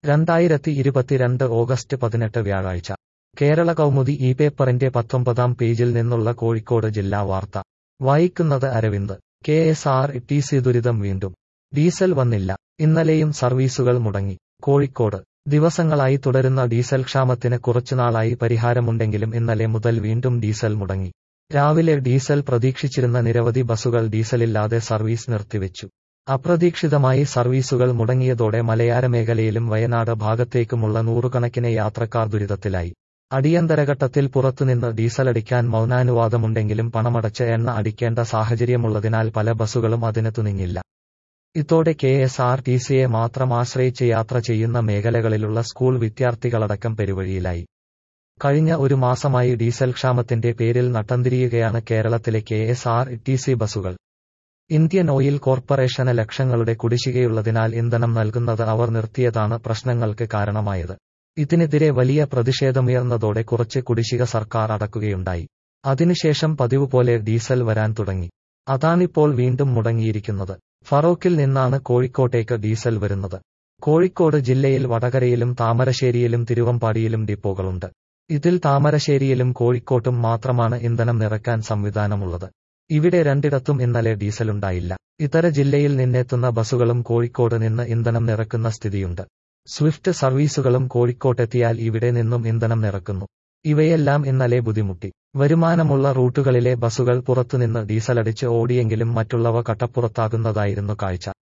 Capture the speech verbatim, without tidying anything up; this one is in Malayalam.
രണ്ടായിരത്തി ഇരുപത്തിരണ്ട് ഓഗസ്റ്റ് പതിനെട്ട് വ്യാഴാഴ്ച കേരള കൗമുദി ഈ പേപ്പറിന്റെ പത്തൊമ്പതാം പേജിൽ നിന്നുള്ള കോഴിക്കോട് ജില്ലാ വാർത്ത വായിക്കുന്നത് Aravind. K S R T C ദുരിതം വീണ്ടും. ഡീസൽ വന്നില്ല. ഇന്നലെയും സർവീസുകൾ മുടങ്ങി. കോഴിക്കോട് ദിവസങ്ങളായി തുടരുന്ന ഡീസൽ ക്ഷാമത്തിന് കുറച്ചുനാളായി പരിഹാരമുണ്ടെങ്കിലും ഇന്നലെ മുതൽ വീണ്ടും ഡീസൽ മുടങ്ങി. രാവിലെ ഡീസൽ പ്രതീക്ഷിച്ചിരുന്ന നിരവധി ബസുകൾ ഡീസലില്ലാതെ സർവീസ് നിർത്തിവെച്ചു. അപ്രതീക്ഷിതമായി സർവീസുകൾ മുടങ്ങിയതോടെ മലയോര മേഖലയിലും വയനാട് ഭാഗത്തേക്കുമുള്ള നൂറുകണക്കിന് യാത്രക്കാർ ദുരിതത്തിലായി. അടിയന്തരഘട്ടത്തിൽ പുറത്തുനിന്ന് ഡീസലടിക്കാൻ മൗനാനുവാദമുണ്ടെങ്കിലും പണമടച്ച് എണ്ണ അടിക്കേണ്ട സാഹചര്യമുള്ളതിനാൽ പല ബസുകളും അതിന് തുനിഞ്ഞില്ല. ഇതോടെ കെ എസ് ആർ ടി സിയെ മാത്രം ആശ്രയിച്ച് യാത്ര ചെയ്യുന്ന മേഖലകളിലുള്ള സ്കൂൾ വിദ്യാർത്ഥികളടക്കം പെരുവഴിയിലായി. കഴിഞ്ഞ ഒരു മാസമായി ഡീസൽ ക്ഷാമത്തിന്റെ പേരിൽ നട്ടംതിരിയുകയാണ് കേരളത്തിലെ K S R T C ബസുകൾ. ഇന്ത്യൻ ഓയിൽ കോർപ്പറേഷന് ലക്ഷങ്ങളുടെ കുടിശ്ശികയുള്ളതിനാൽ ഇന്ധനം നൽകുന്നത് അവർ നിർത്തിയതാണ് പ്രശ്നങ്ങൾക്ക് കാരണമായത്. ഇതിനെതിരെ വലിയ പ്രതിഷേധമുയർന്നതോടെ കുറച്ച് കുടിശ്ശിക സർക്കാർ അടക്കുകയുണ്ടായി. അതിനുശേഷം പതിവ് പോലെ ഡീസൽ വരാൻ തുടങ്ങി. അതാണിപ്പോൾ വീണ്ടും മുടങ്ങിയിരിക്കുന്നത്. ഫറോക്കിൽ നിന്നാണ് കോഴിക്കോട്ടേക്ക് ഡീസൽ വരുന്നത്. കോഴിക്കോട് ജില്ലയിൽ വടകരയിലും താമരശ്ശേരിയിലും തിരുവമ്പാടിയിലും ഡിപ്പോകളുണ്ട്. ഇതിൽ താമരശ്ശേരിയിലും കോഴിക്കോട്ടും മാത്രമാണ് ഇന്ധനം നിറയ്ക്കാൻ സംവിധാനമുള്ളത്. ഇവിടെ രണ്ടിടത്തും ഇന്നലെ ഡീസലുണ്ടായില്ല. ഇതര ജില്ലയിൽ നിന്നെത്തുന്ന ബസുകളും കോഴിക്കോട് നിന്ന് ഇന്ധനം നിറക്കുന്ന സ്ഥിതിയുണ്ട്. സ്വിഫ്റ്റ് സർവീസുകളും കോഴിക്കോട്ടെത്തിയാൽ ഇവിടെ നിന്നും ഇന്ധനം നിറക്കുന്നു. ഇവയെല്ലാം ഇന്നലെ ബുദ്ധിമുട്ടി. വരുമാനമുള്ള റൂട്ടുകളിലെ ബസുകൾ പുറത്തുനിന്ന് ഡീസലടിച്ച് ഓടിയെങ്കിലും മറ്റുള്ളവ കട്ടപ്പുറത്താകുന്നതായിരുന്നു കാഴ്ച.